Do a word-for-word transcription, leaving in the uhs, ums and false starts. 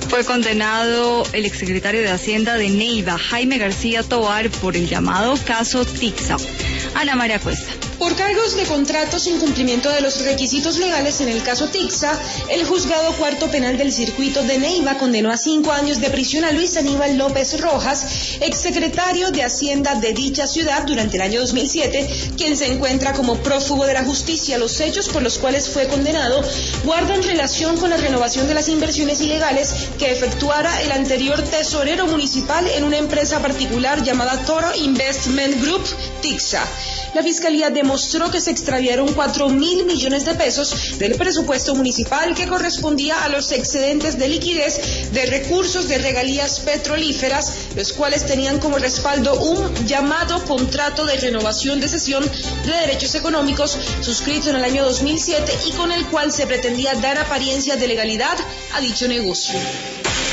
Fue condenado el exsecretario de Hacienda de Neiva, Jaime García Tovar, por el llamado caso Tixa. Ana María Cuesta. Por cargos de contrato sin cumplimiento de los requisitos legales en el caso Tixa, el juzgado cuarto penal del circuito de Neiva condenó a cinco años de prisión a Luis Aníbal López Rojas, exsecretario de Hacienda de dicha ciudad durante el año dos mil siete, quien se encuentra como prófugo de la justicia. Los hechos por los cuales fue condenado guardan relación con la renovación de las inversiones ilegales que efectuara el anterior tesorero municipal en una empresa particular llamada Toro Investment Group, Tixa. La Fiscalía demostró que se extraviaron cuatro mil millones de pesos del presupuesto municipal que correspondía a los excedentes de liquidez de recursos de regalías petrolíferas, los cuales tenían como respaldo un llamado contrato de renovación de cesión de derechos económicos suscrito en el año dos mil siete y con el cual se pretendía dar apariencia de legalidad a dicho negocio.